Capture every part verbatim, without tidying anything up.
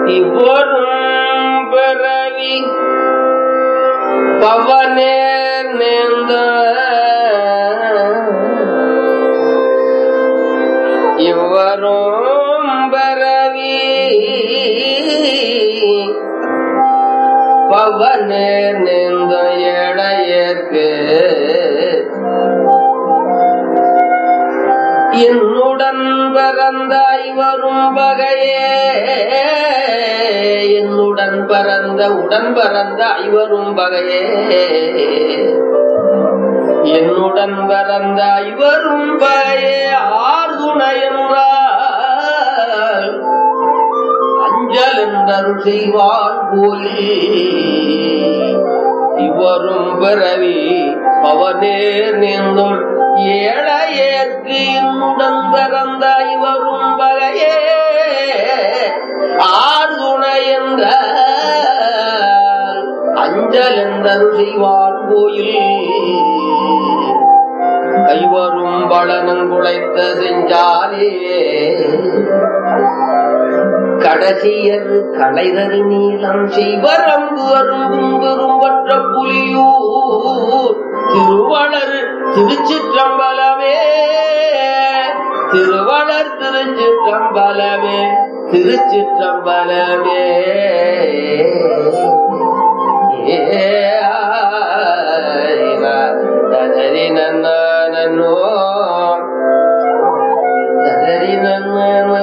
இவரும் பிறவி பவனே நேர்ந்த இவரும் பிறவி பவனே நேர்ந்த எடையற்கு என்னுடன் பிறந்த ஐவரும் வகையே என்னுடன் பிறந்த உடன் பிறந்த ஐவரும் வகையே என்னுடன் பிறந்த ஐவரும் வகையே ஆர்துணை என்றால் அஞ்சல் என்றருள் செய்வார் கோயில் இவரும் பிறவி பவனேர் நீந்தும் ஏழையேற்கு இன்னுடன் பிறந்த இவரும் வகையே ஆர்துணை என்ற அஞ்சல் என்றருள் செய்வார் கோயில் கைவரும் பலனங்குழைத்த செஞ்சாலே கடைசியர் கலைதரு நீளம் செய்வரம்பு அரும்பும் பெரும்பற்ற புலியூர் திருவளர் திருச்சிற்றம்பலமே திருவளர் திருச்சிற்றம்பலமே திருச்சிற்றம்பலமே ததரி நன்னோ ததரி நன்ன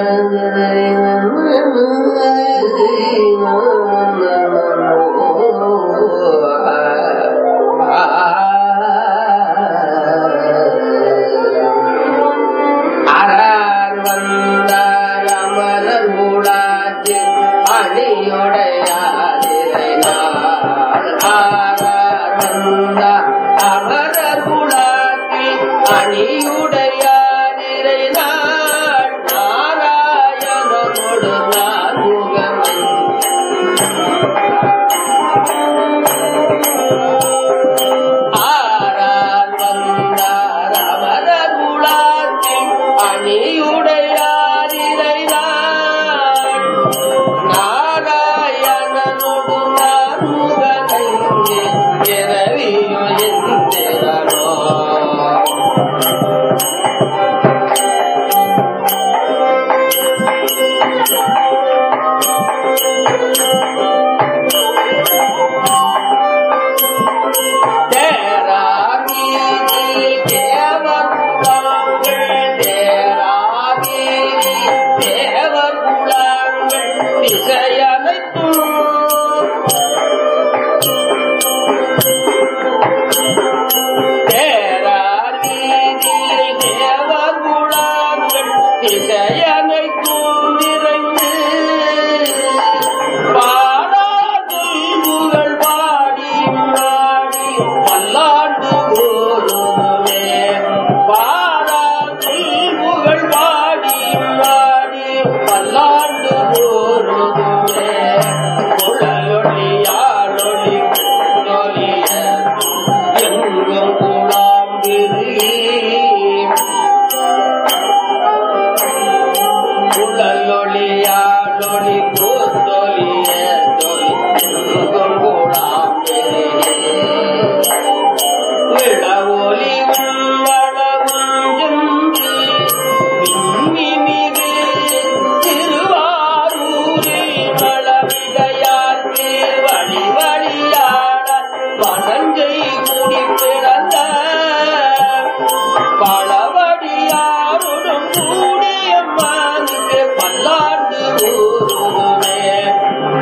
அறார் வந்தார் அமரர் மூடாச்சு அணியுடையாதிரை நாள் ஆறார் வந்தார் அமரர் மூடாச்சு அணியுடையாதிரை நாள் நாராயணனோடு நான் முகமே ஆறார் வந்தார் அமரர் மூடாச்சு அணியுடையாதிரை நாள் நாராயணனோடு நான் முகமே பிறவியோ எந்திரனோ பல்லாண்டு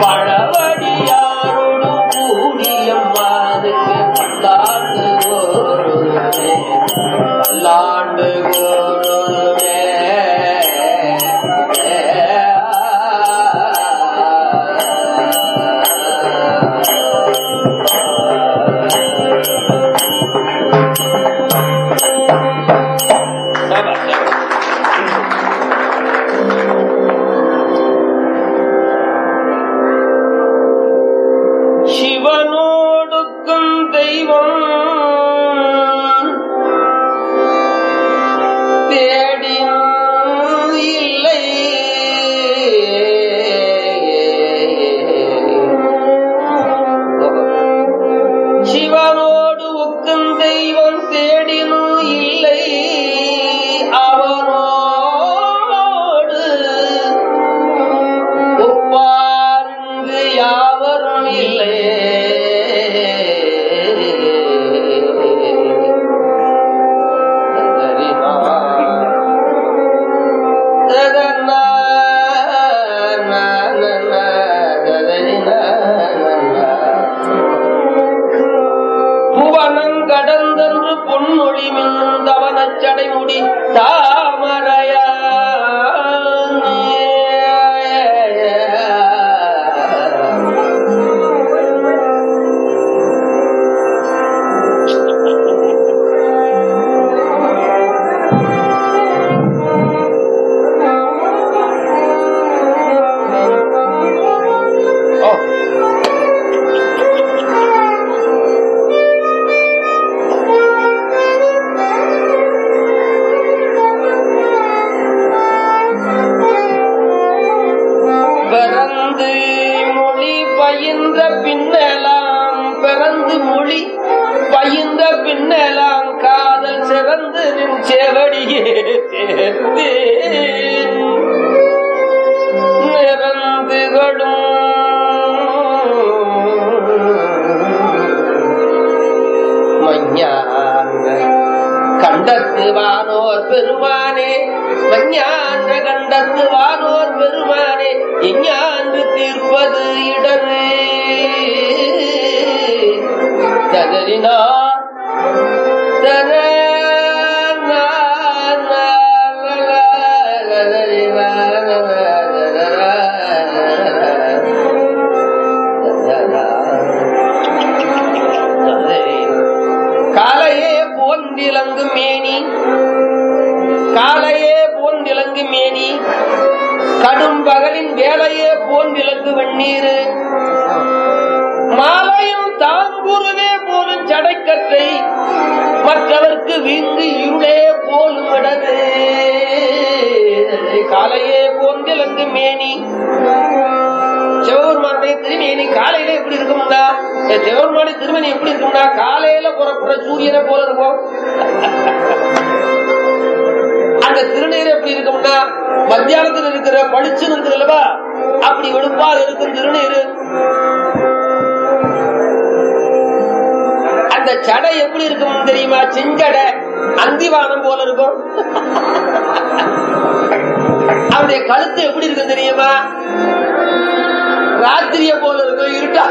பிறந்து மொழி பயின்ற பின்னலாம் பிறந்து மொழி பயின்ற பின்னலாம் காதல் சிறந்து நின் சேவடியே சேர்ந்து நிறந்துகளும் மஞ்ஞான கண்டத்து வானோர் பெருமானே மஞ்ஞான கண்டத்து வானோர் பெருமானே எஞ்ஞான்று தீர்ப்பது இடரு ததறினா தன காலையே போன்றிலங்கு மேனி காலையே போன்றிலங்கு மேனி கடும் பகலின் வேலையே போன்றிலங்கு வெண்ணீர் மாலையும் தாங்குருவே போலும் சடைக்கற்றை மற்றவர்க்கு வீங்கு இருளே போலும் இடது காலையே போன்றிலங்கு மேனி சிவபெருமானுடைய திருமேனி காலையில எப்படி இருக்கும்டா சிவபெருமானுடைய திருமணி எப்படி இருக்கும்டா காலையில புறப்படுற சூரியனை போல இருக்கும் அந்த திருநீர் எப்படி இருக்கும்னா மத்தியானத்தில் இருக்கிற பளிச்சு இருக்குல்லவா அப்படி வெளுப்பாக இருக்கும் திருநீர் அந்த சடை எப்படி இருக்கும் தெரியுமா செஞ்சடை அந்திவானம் போல இருக்கும் அவருடைய கழுத்து எப்படி இருக்கும் தெரியுமா ராத்திரிய போல இருக்கும் இருட்டா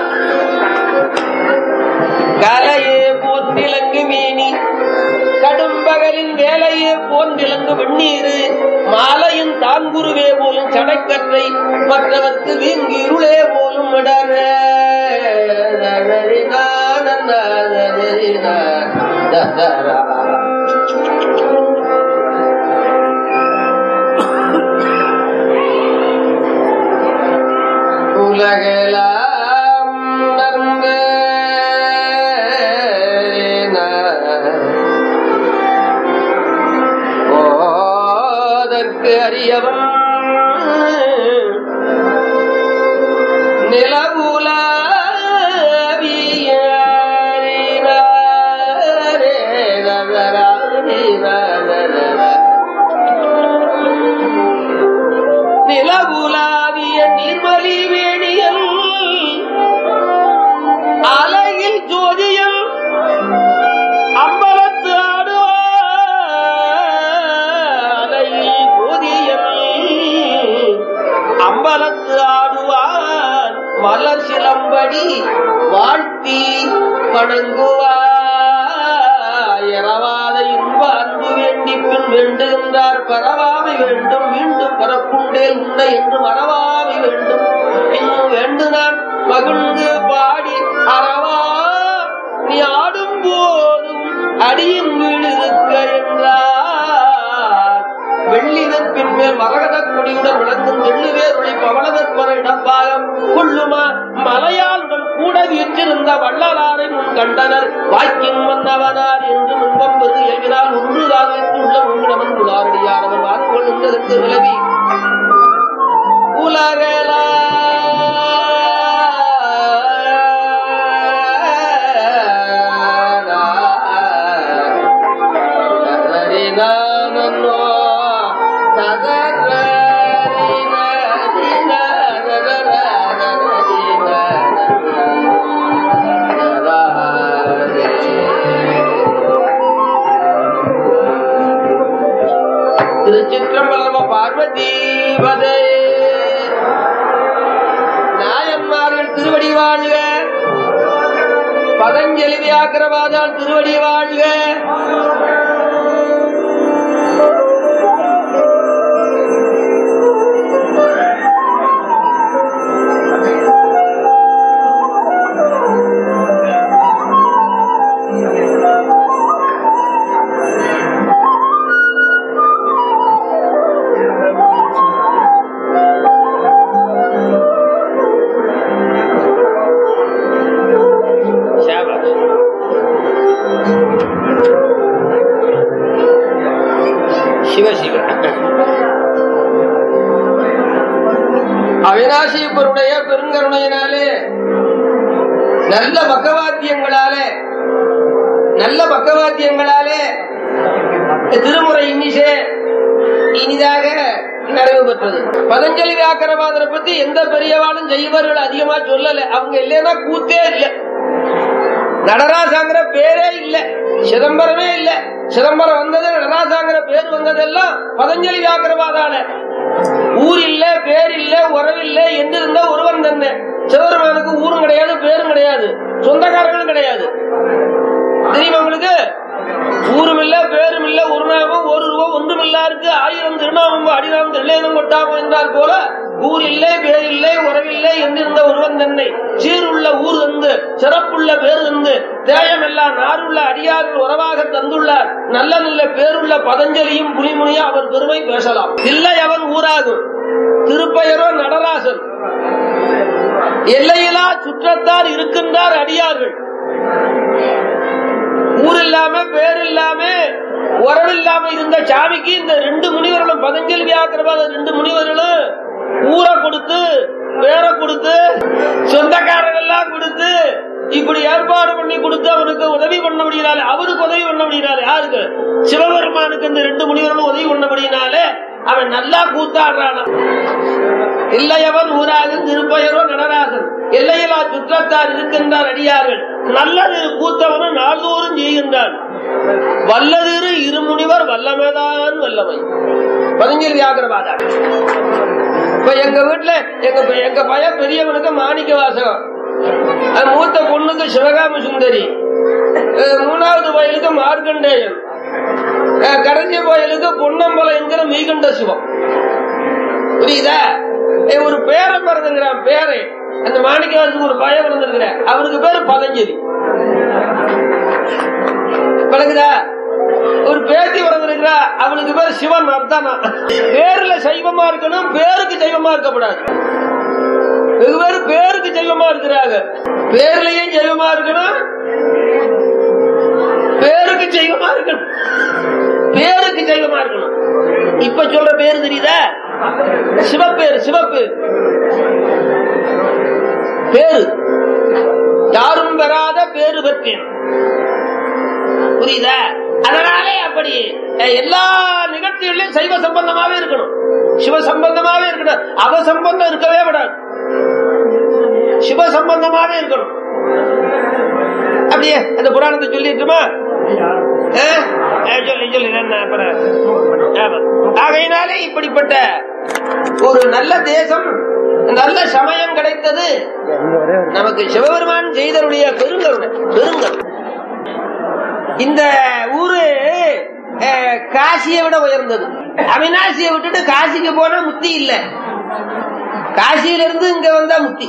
கலையே போன்றிலங்கு மேனி கடும் பகலின் வேலையே போன்றிலங்கு வெண்ணீர் மாலையும் தாங்குருவே போலும் சடைக்கற்றை மற்றவர்க்கு வீங்கு இருளே போலும் இடர உலகெல்லாம் நந்த போதற்கு அறியவன் நிலவுல நிலவுலாவிய நீர்மலி வேணியல் அலையில் ஜோதியம் அம்பலத்து ஆடுவார் அலையில் ஜோதியம் அம்பலத்து ஆடுவார் மலர் சிலம்படி வாழ்த்தி வணங்குவார் இரவாத இன்ப அன்பு வேண்டி பின் வேண்டுகின்றார் பரவாமை வேண்டும் மீண்டும் பரப்புண்டே உன்னை என்று மறவாமை வேண்டும் இன்னும் வேண்டு நான் மகிழ்ந்து பாடி அறவா நீ ஆடும் போதும் அடியின் வீடு இருக்க என்றார் வெள்ளிதன் பின்மேல் மரகத கொடியுடன் விளங்கும் தெள்ளுவேர் ஒளி பவளதற்பர இடப்பாகம் கொள்ளுமா மலையாளுடன் கூட வீற்றிருந்த வள்ளலாரை முன் கண்டனர் வாக்கின் வந்தவனார் என்று முன்பம் பெரு இயல்பினால் ஒன்றுதான் உள்ள உண்ணிடமன் உலாரடியானவர் வாக்குகள் உண்டதற்கு விலவி உலகலா திருச்சிற்றம்பலம் பார்வதி பதே நாயன்மார்கள் திருவடி வாழ்க பதஞ்சலி வியாக்கிரவாதால் திருவடி வாழ்க அவிநாசியப்பருடைய பெருங்கருணையினாலே நல்ல பக்கவாத்தியங்களாலே நல்ல பக்கவாத்தியங்களாலே திருமுறை இன்னிசே இனிதாக நிறைவு பெற்றது. பதஞ்சலி வியாக்கரவாதரை பத்தி எந்த பெரியவாளும் செய்வர்கள் அதிகமா சொல்லல. அவங்க இல்லைன்னா கூத்தே இல்ல. நடராசாங்கிற பேரே இல்ல, சிதம்பரமே இல்ல. சிதம்பரம் வந்தது, நடராசாங்கிற பேர் வந்ததெல்லாம் பதஞ்சலி வியாக்கரவாதால. ஊர் இல்ல, பேர் இல்ல, உறவில்ல என்று இருந்த ஒருவன் தன்னை. சிவபெருமானுக்கு ஊரும் கிடையாது, பேரும் கிடையாது, சொந்தக்காரங்களும் கிடையாது. தெரியுமா உங்களுக்கு? ஊரும் இல்ல, பேரும் இல்ல, ஒரு நாமம் ஒரு ரூபா ஒன்றும் இல்லா இருக்கு. ஆயிரம் திருநாமம் அடிநாமம் திருநேனம் கொட்டாமோ என்றால் போல ஊர் இல்லை, பேர் இல்லை, உறவில்லை என்றிருந்த ஒருவன் தன்னை சீருள்ள ஊர் தந்து சிறப்புள்ள பேர் தந்து தேயமெல்லாம் நாருள்ள அடியார்கள் உறவாக தந்துள்ளார். நல்ல நல்ல பேருள்ள பதஞ்சலியும் புலிமுனியும் அவர் பெருமை பேசலாம். இல்லை அவன் ஊராகும். திருப்பெயரோ நடராசன். எல்லையிலா சுற்றத்தார் இருக்கின்றார் அடியார்கள். ஊர் இல்லாம பேர் இல்லாம உறவு இல்லாம இருந்த சாமிக்கு இந்த ரெண்டு முனிவர்களும் பதஞ்சலி வியாக்கரவாத ரெண்டு முனிவர்களும் ஊரை கொடுத்து பேரை கொடுத்து சொந்தக்காரர்கள் எல்லாம் கொடுத்து இப்படி ஏற்பாடு பண்ணி கொடுத்து அவனுக்கு உதவி பண்ணபடினாலே, அவருக்கு உதவி பண்ணபடினாலே, யாருக்கு? சிவபெருமானுக்கு இந்த ரெண்டு முனிவர்களும் உதவி பண்ணபடினாலே அவன் நல்லா கூத்தாடுறான். இல்லையவன் ஊராகும் திருப்பெயரோ நடராசன். எல்லையிலா சுற்றத்தார் இருக்கின்றார் அடியார்கள். நல்லது கூத்தவனும் நாள்தோறும் செய்கின்றான். வல்லதிரு இருமுனிவர் வல்லமைதான் வல்லமை. பதஞ்சலி வியாக்கரவாதா. இப்ப எங்க வீட்டுல எங்க எங்க பையன் பெரியவனுக்கு மாணிக்க வாசகம், மூத்த பொண்ணுக்கு சிவகாம சுந்தரி, மூணாவது வயலுக்கு மார்க்கண்டேயன், கடைசி வயலுக்கு பொன்னம்பலம் என்கிற மீகண்ட சிவம். புரியுதா? ஒரு பேரை பிறந்துங்கிறான். பேரை அந்த மாணிக்கவாசத்துக்கு ஒரு பயம் பிறந்திருக்கிற, அவருக்கு பேரு பதஞ்சலி. பழகுதா? ஒரு பேத்தி பிறந்திருக்கிறா, அவளுக்கு பேர் சிவன். அர்த்தமா பேர்ல சைவமா இருக்கணும், பேருக்கு சைவமா இருக்கக்கூடாது. வெகு பேரு பேருக்கு சைவமா இருக்கிறாங்க. பேர்லயும் சைவமா இருக்கணும், பேருக்கு சைவமா இருக்கணும், பேருக்கு சைவமா இருக்கணும். இப்ப சொல்ற பேரு தெரியுதா? சிவப்பேரு. சிவப்பேரு பேரு யாரும் பெறாத பேரு பெற்றேன். புரியுதா? அதனாலே அப்படி எல்லா நிகழ்ச்சிகளிலும் சைவ சம்பந்தமாவே இருக்கணும், சிவ சம்பந்தமாவே இருக்கணும். அவ சம்பந்தம் இருக்கவே விடாது, சிவ சம்பந்தமாவே இருக்கணும். அப்படியே அந்த புராணத்தை சொல்லிட்டுமா? சொல்லி சொல்லி ஆகையினாலே இப்படிப்பட்ட ஒரு நல்ல தேசம், நல்ல சமயம் கிடைத்தது நமக்கு. சிவபெருமான் செய்தருடைய பெருங்கருணை. பெருங்கருணை. இந்த ஊரு காசியை விட உயர்ந்தது. அவிநாசியை விட்டுட்டு காசிக்கு போனா முத்தி இல்ல, காசியிலிருந்து இங்க வந்தா முத்தி.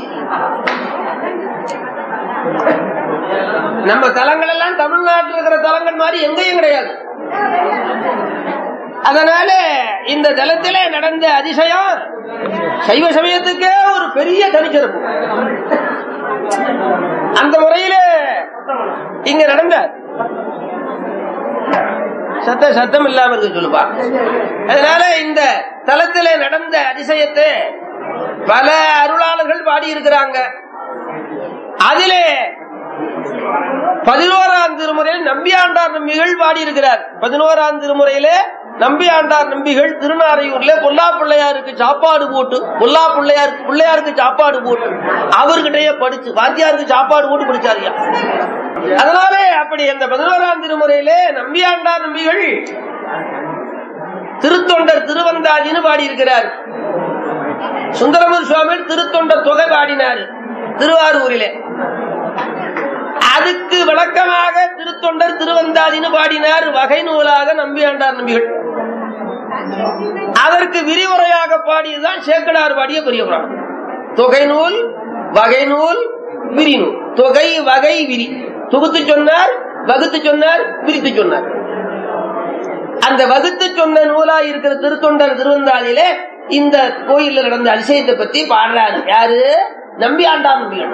நம்ம தலங்கள் எல்லாம் தமிழ்நாட்டில் இருக்கிற தலங்கள் மாதிரி எங்கேயும் கிடையாது. அதனால இந்த தலத்திலே நடந்த அதிசயம் சைவ சமயத்துக்கே ஒரு பெரிய தனிச்சிறப்பு. அந்த முறையில இங்க நடந்த சத்த சத்தம் இல்லாம இருக்கு சொல்லுப்பா. அதனால இந்த தலத்திலே நடந்த அதிசயத்தை பல அருளாளர்கள் பாடியிருக்கிறாங்க. அதிலே பதினோராம் திருமுறையில் நம்பியாண்டார் நம்பிகள் பாடியிருக்கிறார். பதினோராம் திருமுறையிலே நம்பியாண்டார் நம்பிகள் திருநாரையூர்ல பொல்லா பிள்ளையாருக்கு சாப்பாடு போட்டு, பொல்லா பிள்ளையாருக்கு பிள்ளையாருக்கு சாப்பாடு போட்டு அவர்கிட்டயே படிச்சு வாத்தியாருக்கு சாப்பாடு போட்டு படிச்சாரியா. அதனாலே அப்படி அந்த பதினோராம் திருமுறையிலே நம்பியாண்டார் நம்பிகள் திருத்தொண்டர் திருவந்தாதின்னு பாடியிருக்கிறார். சுந்தரமூர் சுவாமி திருத்தொண்டர் தொகை பாடினார் திருவாரூரிலே. அதுக்கு விளக்கமாக திருத்தொண்டர் திருவந்தாதின்னு பாடினார் வகை நூலாக நம்பியாண்டார் நம்பிகள். அதற்கு விரிவுரையாக பாடியதுதான் சேக்கடார் பாடிய பெரிய புராணம். தொகை நூல், வகை நூல், விரி நூல். தொகை வகை விரி தொகுத்து சொன்னார், வகுத்து சொன்னார், பிரித்து சொன்னார். அந்த வகுத்து சொன்ன நூலா இருக்கிற திருத்தொண்டர் திருவந்தாதியிலே இந்த கோயில்ல நடந்த அதிசயத்தை பத்தி பாடுறாரு. யாரு? நம்பியாண்டார் நம்பிகள்.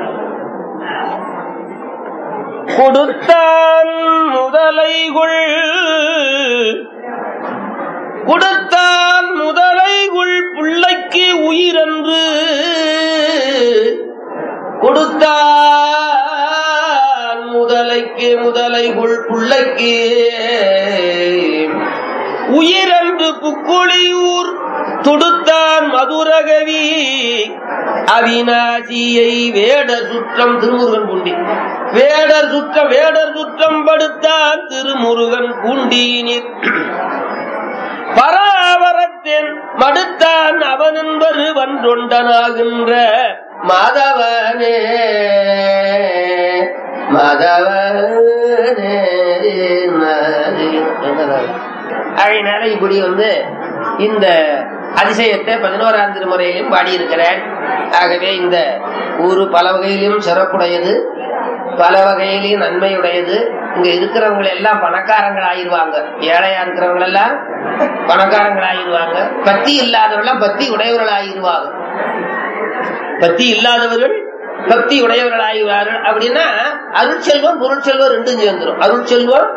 கொடுத்தான் முதலைகுள் கொடுத்தான் முதலைகுள் பிள்ளைக்கு உயிரென்று பிள்ளைக்கு முதலைகுள் புள்ளைக்கு உயிரன்று புக்குழியூர் துடுத்தான் மதுரகவி அவிநாசியை வேடர் சுற்றம் திருமுருகன் பூண்டி வேடர் சுற்றம் வேடர் சுற்றம் படுத்தான் திருமுருகன் பூண்டியினிர் பராவரத்தின் மடுத்தான் அவனென்பரு வன்றொண்டனாகின்ற மாதவனே மாதவனே. அதனால இப்படி வந்து இந்த அதிசயத்தை பதினோராம் திருமுறையிலும் பாடியிருக்கிறார். ஆகவே இந்த ஊரு பல வகையிலும் சிறப்புடையது, பல வகையிலும் நன்மையுடையது. இங்க இருக்கிறவங்க எல்லாம் பணக்காரங்கள் ஆயிருவாங்க, ஏழையா இருக்கிறவங்க எல்லாம் பணக்காரங்கள் ஆயிருவாங்க, பத்தி இல்லாதவர்கள் பத்தி உடையவர்கள் ஆயிருவாங்க. பத்தி இல்லாதவர்கள் பக்தி உடையவர்கள் ஆகிறார்கள். அப்படின்னா அருட்செல்வம் பொருட்செல்வம் ரெண்டும் சேர்ந்துடும். அருட்செல்வம்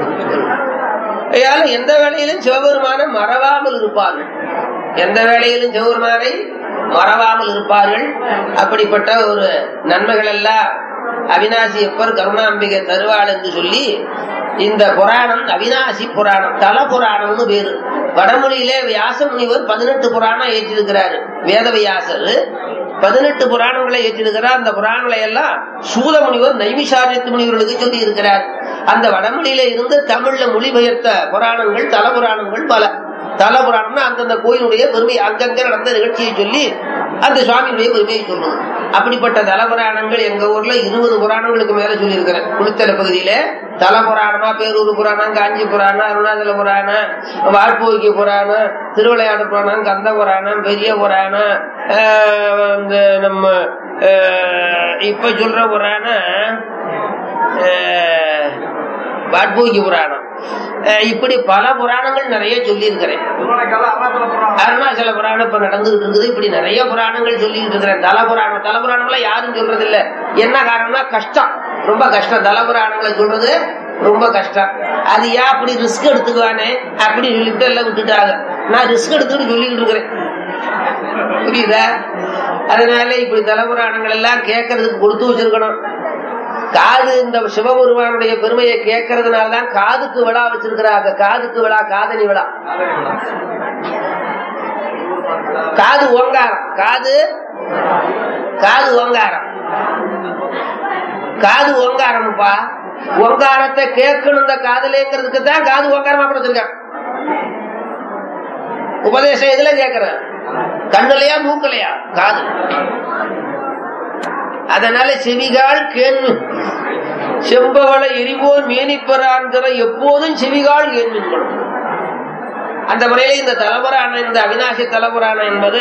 எந்த வேளையிலும் சிவபெருமானை மறவாமல் இருப்பார்கள், எந்த வேளையிலும் சிவபெருமானை மறவாமல் இருப்பார்கள். அப்படிப்பட்ட ஒரு நன்மைகள் எல்லாம் அவிநாசி எப்பர் கருணாம்பிகை தருவாள் என்று சொல்லி இந்த புராணம் அவிநாசி புராணம், தல புராணம்னு பேரு. வடமொழியிலே வியாச முனிவர் பதினெட்டு புராணம் ஏற்றிருக்கிறாரு. வேத வியாசர் பதினெட்டு புராணங்களை ஏற்றிருக்கிறார். அந்த புராணங்களை எல்லாம் சூத முனிவர் நைமிசாரத்து முனிவர்களுக்கு சொல்லி இருக்கிறார். அந்த வடமொழியில இருந்து தமிழ்ல மொழிபெயர்த்த புராணங்கள் தல புராணங்கள் பல. தல புராணம்னா அந்தந்த கோயிலுடைய பெருமை, அங்கங்க நடந்த நிகழ்ச்சியை சொல்லி அந்த சுவாமியுடைய பெருமையை சொல்லணும். அப்படிப்பட்ட தல புராணங்கள் எங்க ஊர்ல இருபது புராணங்களுக்கு மேல சொல்லி இருக்கிறேன். குளித்தல பகுதியில தல புராணமா பேரூர் புராணம், காஞ்சி புராணம், அருணாச்சல புராணம், வாட்போக்கி புராணம், திருவிளையாடு புராணம், கந்த புராணம், பெரிய புராணம், இந்த நம்ம இப்ப சொல்ற புராணம் வாட்போக்கி புராணம், இப்படி பல புராணங்கள் நிறைய சொல்லி இருக்கிறேன். அருணாச்சல புராணம் இப்ப நடந்துகிட்டு இருக்குது. இப்படி நிறைய புராணங்கள் சொல்லிட்டு இருக்கிறேன். தல புராணம் தல புராணங்களை யாரும் சொல்றது இல்ல. என்ன காரணம்னா கஷ்டம், ரொம்ப கஷ்டம். தல புராணங்களை சொல்றது ரொம்ப கஷ்டம். அது ஏன் அப்படி ரிஸ்க் எடுத்துக்குவானே அப்படி சொல்லிட்டு எல்லாம் விட்டுட்டாங்க. நான் ரிஸ்க் எடுத்துக்கிட்டு சொல்லிக்கிட்டு இருக்கிறேன், புரியுதா? அதனால இப்படி தல புராணங்கள் எல்லாம் கேட்கறதுக்கு கொடுத்து வச்சிருக்கணும். காது இந்த சிவபெருமானுடைய பெருமையை கேட்கறதுனாலதான் காதுக்கு விழா வச்சிருக்கிறாங்க. காதுக்கு விழா, காதணி விழா, காது ஓங்காரம், காது காது ஓங்காரம், காது ஓங்காரம்ப்பா. ஓங்காரத்தை கேட்கணும் இந்த காதலேங்கிறதுக்கு தான் காது ஓங்காரமா கொடுத்துருக்கான். உபதேசம் எதுல கேட்கிறேன்? கண்ணுலையா மூக்கலையா? காது. அதனால செவிகால் கேள்வி செம்பவளை எரிவோர் மேனிப்பரான்கிற எப்போதும் செவிகால் கேள்விக்கணும். அந்த முறையில இந்த தலபுராணம், இந்த அவிநாசி தலபுராணம் என்பது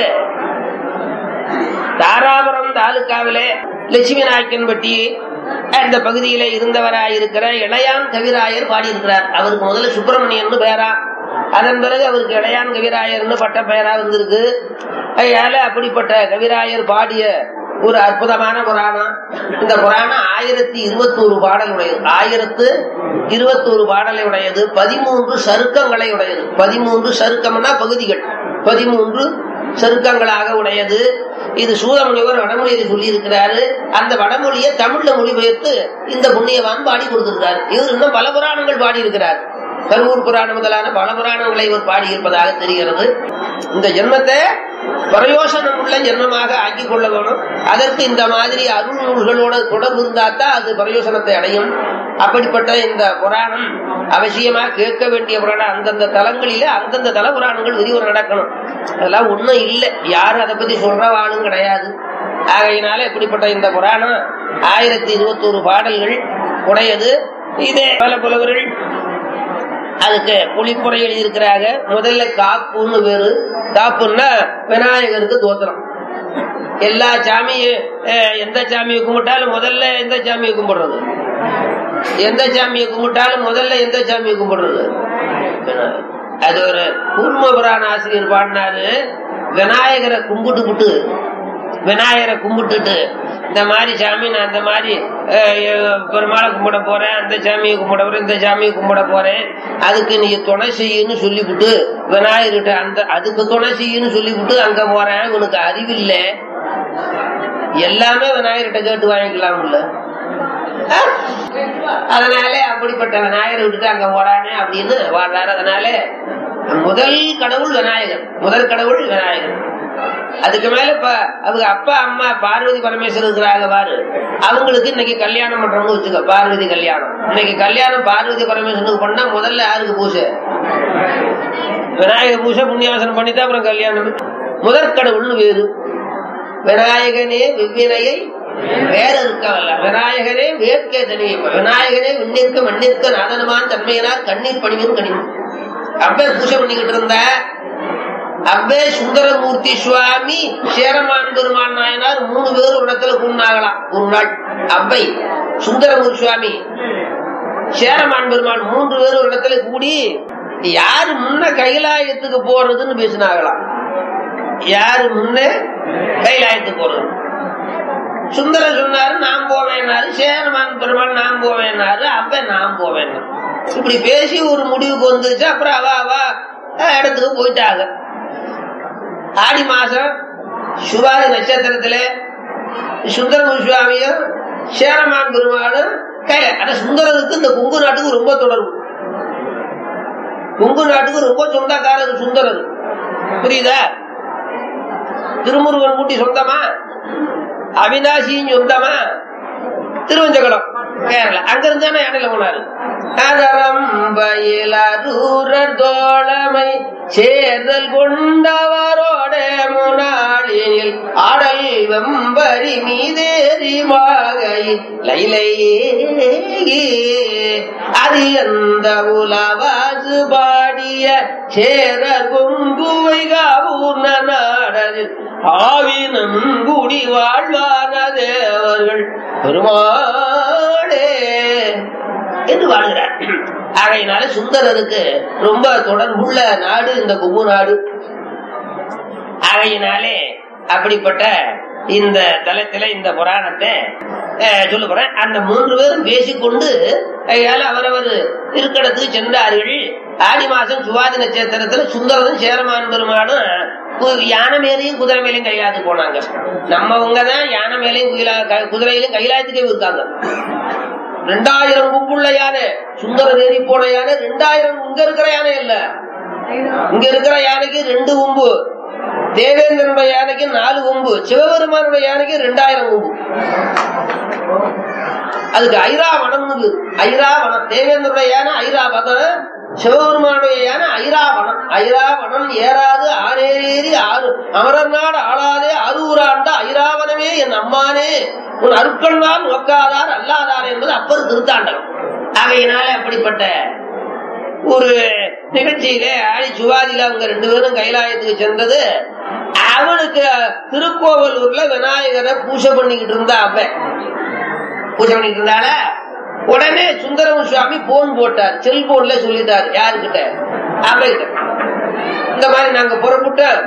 தாராபுரம் தாலுக்காவிலே லட்சுமி நாயக்கன்பட்டி அந்த பகுதியில இருந்தவராயிருக்கிற இளையான் கவிராயர் பாடியிருக்கிறார். அவருக்கு முதல்ல சுப்பிரமணியன் பெயரா, அதன் பிறகு அவருக்கு இளையான் கவிராயர்னு பட்ட பெயரா வந்திருக்கு. அதனால அப்படிப்பட்ட கவிராயர் பாடிய ஒரு அற்புதமான புராணம். இந்த புராணம் ஆயிரத்தி இருபத்தி ஒரு பாடல் உடையது. ஆயிரத்து இருபத்தி ஒரு பாடலை உடையது. பதிமூன்று சருக்கங்களை உடையது. பதிமூன்று சருக்கம்னா பகுதிகள், பதிமூன்று சருக்கங்களாக உடையது. இது சூதமுனிவர் வடமொழியை சொல்லி இருக்கிறாரு. அந்த வடமொழியை தமிழ்ல மொழிபெயர்த்து இந்த புண்ணியவான் பாடி கொடுத்திருக்காரு. இவர் இன்னும் பல புராணங்கள் பாடி இருக்கிறார். கருவூர் புராணம் முதலான பல புராணங்களை இவர் பாடியிருப்பதாக தெரிகிறது. இந்த ஜென்மத்தை பிரயோசனம் உள்ள ஜென்மமாக ஆக்கிக் கொள்ள வேணும். அதற்கு இந்த மாதிரி அருள் நூல்களோட தொடர்பு இருந்தாத்தான் அது பிரயோசனத்தை அடையும். அப்படிப்பட்ட இந்த புராணம் அவசியமாக கேட்க வேண்டிய புராணம். அந்தந்த தலங்களில அந்தந்த தல புராணங்கள் விரிவுரை நடக்கணும். அதெல்லாம் ஒண்ணும் இல்லை, யாரும் அதை பத்தி சொல்றவாளும் கிடையாது. ஆகையினால இப்படிப்பட்ட இந்த புராணம் ஆயிரத்தி இருபத்தி ஒரு பாடல்கள் உடையது. இதே பல புலவர்கள் அதுக்கு புலிப்புரை எழுதியிருக்கிறாங்க. முதல்ல காப்புன்னு பேரு. காப்புன்னா விநாயகருக்கு தோத்திரம். எல்லா சாமியும் எந்த சாமியை கும்பிட்டாலும் முதல்ல எந்த சாமியை கும்பிடுறது? எந்த சாமியை கும்பிட்டாலும் முதல்ல எந்த சாமியை கும்பிடுறது? அது ஒரு கூர்ம புராண ஆசிரியர் பாடினாரு. விநாயகரை கும்பிட்டு விட்டு விநாயகரை கும்பிட்டுட்டு இந்த மாதிரி சாமி நான் இந்த மாதிரி பெருமாளை கும்பிட போறேன், அந்த சாமியை கும்பிட போறேன், இந்த சாமியை கும்பிட போறேன், அதுக்கு நீ துணை செய்யுன்னு சொல்லிவிட்டு விநாயகர்கிட்ட அந்த அதுக்கு துணை செய்யுன்னு சொல்லிவிட்டு அங்க போறேன். உனக்கு அறிவில்லை, எல்லாமே விநாயகர்கிட்ட கேட்டு வாங்கிக்கலாம் இல்ல. அதனால அப்படிப்பட்ட விநாயகர் விட்டுட்டு அங்க போறானே அப்படின்னு வாழ்றாரு. அதனால முதல் கடவுள் விநாயகர், முதல் கடவுள் விநாயகர். அதுக்கு மேல இப்ப அவங்க அப்பா அம்மா பார்வதி பரமேஸ்வரர் இருக்கிறாங்க பாரு, அவங்களுக்கு இன்னைக்கு கல்யாணம் பண்றோம்னு வச்சுக்க. பார்வதி கல்யாணம் இன்னைக்கு கல்யாணம் பார்வதி பரமேஸ்வரனுக்கு பண்ணா முதல்ல யாருக்கு பூஜை? விநாயகர் பூஜை புண்ணியாசனம் பண்ணிட்டு அப்புறம் கல்யாணம். முதற் கடவுள்னு வேறு. விநாயகனே விவ்வினையை வேற இருக்கவல்ல, விநாயகனே வேட்கை தனியும், விநாயகனே விண்ணிற்கு மண்ணிற்கு நாதனமான தன்மையினார் கண்ணீர் பணிவும் கணிவு. அப்பே பூஜை பண்ணிக்கிட்டு இருந்த அப்பே சுந்தரமூர்த்தி சுவாமி சேரமான் பெருமான் நாயனார் மூணு பேரும் ஒரு இடத்துல கூண்டாகலாம் ஒரு நாள். அப்பை சுந்தரமூர்த்தி சுவாமி சேரமான் பெருமான் மூன்று பேரும் ஒரு இடத்துல கூடி யாரு முன்ன கைலாயத்துக்கு போறதுன்னு பேசினாகலாம். யாரு முன்ன கைலாயத்துக்கு போறது? சுந்தரம் சொன்னாரு நான் போவேன்னாரு, சேரமான் பெருமாள் நான் போவேன்னாரு, அப்ப நான் போவேன். இப்படி பேசி ஒரு முடிவுக்கு வந்துச்சு. அப்புறம் அவ அவ இடத்துக்கு போயிட்டாங்க. ஆடி மாசம் சுவாதி நட்சத்திரத்துல சுந்தரமூர்த்தி சுவாமியும் சேரமான் பெருமாளும் கையில. ஆனா சுந்தரத்துக்கு இந்த கொங்கு நாட்டுக்கு ரொம்ப தொடர்பு. கொங்கு நாட்டுக்கு ரொம்ப சொந்தக்காரர் சுந்தரர். புரியுதா? திருமுருகன் கூட்டி சொந்தமா, அவினாசியும் சொந்தமா, திருவஞ்சகுளம் கேரளா. அங்க இருந்தானே இடையில போனாரு. தோழமை சேர்தல் கொண்டவரோட முனாளினில் ஆடல் வெம்பரி மீதேறி மாகை லைலையே அது அந்த உலவாசு பாடிய சேரர் கொங்குவை காவூர் நாடது ஆவினம் குடி வாழ்வான தேவர்கள் பெருமாளே என்று வாழ்கிறார். ஆகையினால சுந்தரருக்கு ரொம்ப தொடர்புள்ள நாடு இந்த கொங்கு நாடு. ஆகையினாலே அப்படிப்பட்ட இந்த தலத்தில இந்த புராணத்தை சொல்ல போறேன். அந்த மூன்று பேரும் பேசிக்கொண்டு அவரவர் இருக்கடத்துக்கு சென்றார்கள். ஆடி மாசம் சுவாதி நட்சத்திரத்துல சுந்தரனும் சேரமான் பெருமானும் யானை மேலையும் குதிரை மேலையும் கைலாயத்துக்கு போனாங்க. நம்மவங்கதான் யானை மேலையும் குதிரையிலும் கைலாயத்துக்கே இருக்காங்க. ரெண்டாயிரம் கும்புள்ள யானை சுந்தர ஏறி போன யானை ரெண்டாயிரம். இங்க இருக்கிற யானை இல்ல, இங்க இருக்கிற யானைக்கு ரெண்டு கும்பு, தேவேந்திரனுடைய யானைக்கு நாலு கும்பு, சிவபெருமானுடைய யானைக்கு ரெண்டாயிரம் கும்பு. அதுக்கு ஐராவனம். ஐராவனம் தேவேந்திரனுடைய யானை ஐராவதம், சிவபெருமானுடைய யானை ஐராவனம். ஐராவனம் ஏறாது ஆனேறி ஆறு அமரர் நாடு ஆளாதே அரூராண்ட ஐராவனமே என் அம்மானே உன் அருட்கொள்வான் நோக்காதார் அல்லாதார் என்பது அப்பர் திருத்தாண்டகம். ஆகையினால அப்படிப்பட்ட ஒரு நிகழ்ச்சியிலே ஆடி சுவாதியில அவங்க ரெண்டு பேரும் கைலாயத்துக்கு சென்றது. அவனுக்கு திருக்கோவலூர்ல விநாயகரை பூஜை பண்ணிக்கிட்டு இருந்தா. அப்ப பூஜை பண்ணிட்டு இருந்தால உடனே சுந்தரம் சுவாமி போன் போட்டார். செல்போன்ல சொல்லிட்டார். யாருக்கிட்ட? அவர்கிட்ட. இந்த மாதிரி நாங்க புறப்பட்டோம்,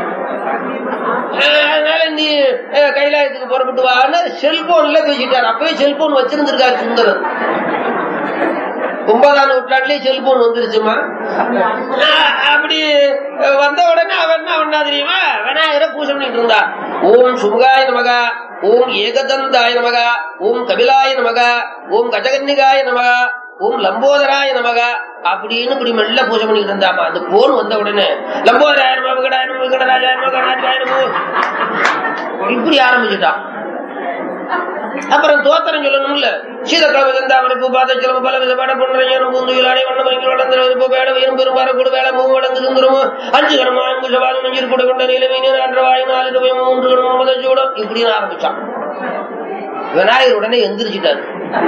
அதனால நீ கைலாயத்துக்கு புறப்பட்டு வான்னு செல்போன்ல பேசிட்டார். அப்பவே செல்போன் வச்சிருந்திருக்காரு சுந்தரம். ஒன்பதாம் நூற்றாண்டுலயே செல்போன் வந்துருச்சுமா. அப்படி வந்த உடனே அவன் என்ன பண்ணா தெரியுமா? விநாயகரை பூஜை பண்ணிட்டு இருந்தா. ஓம் சுமுகாய நமகா, ஓம் ஏகதந்தாய நமகா, ஓம் கபிலாய நமகா, ஓம் கஜகன்னிகாய நமகா, ஓம் லம்போதராய நமகா அப்படின்னு இப்படி மெல்ல பூஜை பண்ணிட்டு இருந்தாமா. அந்த போன் வந்த உடனே லம்போதராய நம விகடாய நம விகடராஜாய நம கணாதிகாய நம இப்படி ஆரம்பிச்சுட்டான். அப்புறம் தோத்திரம் சொல்லணும்ல. சீதக்கிழமை செந்தாமரை பூ பாதச்சலம் பல விதமான பொன்னையனும் பூந்துயிலாடை வண்ணமரங்கள் வளர்ந்து வேட உயரும் பெரும்பார கூட வேலை மூ வளர்ந்து சுந்தரமோ அஞ்சு கரமா அங்கு சபாதம் நெஞ்சில் கூட கொண்ட நிலமீன் அன்ற வாய் நாலு ரூபாய் மூன்று கரமும் முதல் சூடம் இப்படின்னு ஆரம்பிச்சான். விநாயகர் உடனே எந்திரிச்சிட்டாரு.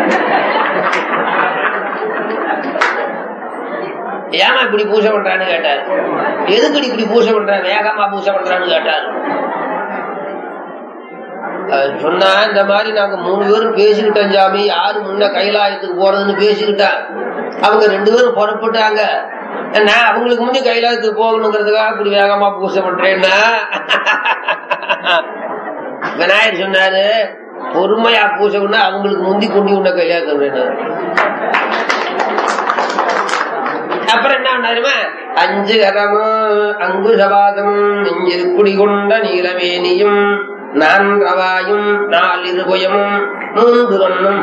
ஏமா இப்படி பூஜை பண்றான்னு கேட்டாரு. எதுக்கு இப்படி பூஜை பண்ற, வேகமா பூஜை பண்றான்னு கேட்டாரு. சொன்னா இந்த மாதிரி நாங்க மூணு பேரும் பேசிக்கிட்டோம் சாமி, யாரு முன்ன கைலாயத்துக்கு போறதுன்னு பேசிக்கிட்டா. அவங்க ரெண்டு பேரும் புறப்பட்டாங்க. நான் அவங்களுக்கு முன்னே கைலாயத்துக்கு போகணுங்கிறதுக்காக இப்படி வேகமா பூஜை பண்றேன்னா விநாயகர் சொன்னாரு பொறுமையா பூஜை பண்ணா அவங்களுக்கு முந்தி கொண்டு உன்ன கைலாயத்துக்கு. அப்புறம் என்ன பண்ணாருமா? அஞ்சு கரமும் அங்குசபாதம் நெஞ்சில் குடிகொண்ட நீலமேனியும் நான்கவாயும் நாலிருபயமும் மூன்று வண்ணம்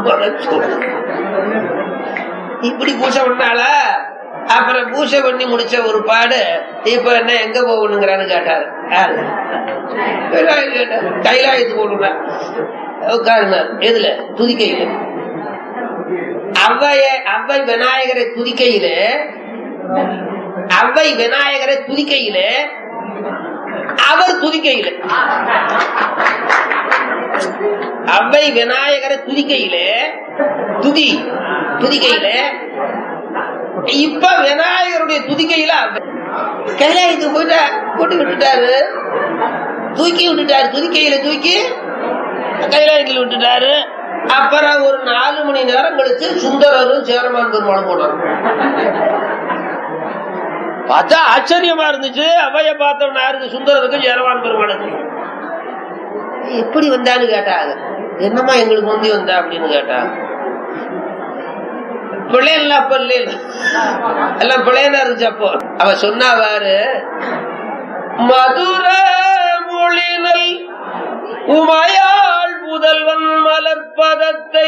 இப்படி பூசை பண்ணால. அப்புறம் பூசை பண்ணி முடிச்ச ஒரு பாடு இப்ப என்ன எங்க போகணுங்கிறான்னு கேட்டாரு. கைலாயத்துக்கு போகணுங்க உட்காருனார். எதுல? துதிக்கையில. அவ்வைய அவ்வை விநாயகரை துதிக்கையில அவ்வை விநாயகரை துதிக்கையில அவர் துதிக்கையில அவ்வை விநாயகரை துதிக்கையில துதி துதிக்கையில இப்ப விநாயகருடைய துதிக்கையில கைலாயத்துக்கு போயிட்டா போட்டு விட்டுட்டாரு. தூக்கி விட்டுட்டாரு. துதிக்கையில தூக்கி கைலாயத்தில் விட்டுட்டாரு. அப்புறம் ஒரு நாலு மணி நேரம் கழிச்சு சுந்தரரும் சேரமான் பெருமாளும் போனார். பார்த்தா ஆச்சரியமா இருந்துச்சு. அவைய பார்த்தவனா இருக்கு சுந்தரருக்கு சேரமான் பெருமாளுக்கு. எப்படி வந்தான்னு கேட்டாங்க. என்னமா எங்களுக்கு முந்தி வந்தா அப்படின்னு கேட்டாங்க. பிள்ளைல அப்ப இல்ல எல்லாம் பிள்ளைனா இருந்துச்சு. அப்போ அவ சொன்னாவாரு, மதுர மொழினல் உமையாள் புதல்வன் மலர்பதத்தை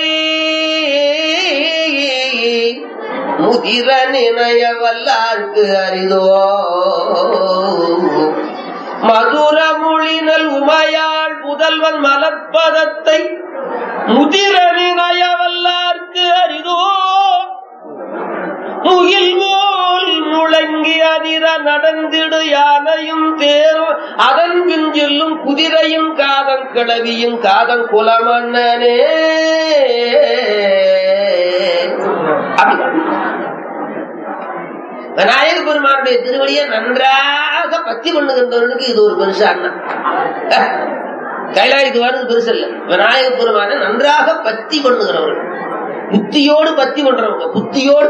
முதிர நினைய வல்லார்க்கு அரிதோ. மதுர மொழினல் உமையாள் புதல்வன் மலர்பதத்தை முதிர நினைய வல்லார்க்கு அரிதோ. முகில் போல் முழங்கி அதிர நடந்திடு யானையும் தேரும் அதன் பின் செல்லும் குதிரையும் காதம் கிளவியும் காதம் குலமன்னனே. விநாயக பெருமானுடைய திருவடியை நன்றாக பத்தி பண்ணுகின்றவனுக்கு இது ஒரு பெருசா அண்ணா. கைலாயத்து வருது பெருசு இல்ல. விநாயக பெருமான நன்றாக பத்தி பண்ணுகிறவர்கள், புத்தியோடு பத்தி பண்றவங்க, புத்தியோடு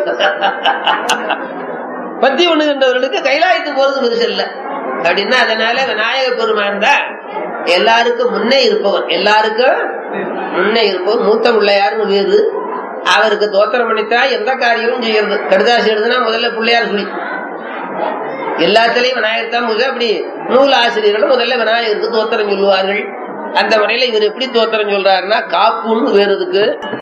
பத்தி பண்ணுகின்றவர்களுக்கு கைலாயத்துக்கு போறது பெருசு இல்ல அப்படின்னா. அதனால விநாயக பெருமான் தான் எல்லாருக்கும் முன்னே இருப்பவர், எல்லாருக்கும் முன்னே இருப்பவர். மூத்த பிள்ளையாருன்னு வேறு. அவருக்கு தோத்திரம் பண்ணித்தா எந்த காரியமும் செய்யறது. கடுதாசி எழுதுனா முதல்ல பிள்ளையார் சொல்லி எல்லாத்திலையும் விநாயகர் தான் முதல். அப்படி நூல் ஆசிரியர்களும் முதல்ல விநாயகருக்கு தோத்திரம் சொல்லுவார்கள். அந்த முறையில இவர் எப்படி தோத்திரம் சொல்றாருன்னா, காப்புன்னு வேறதுக்கு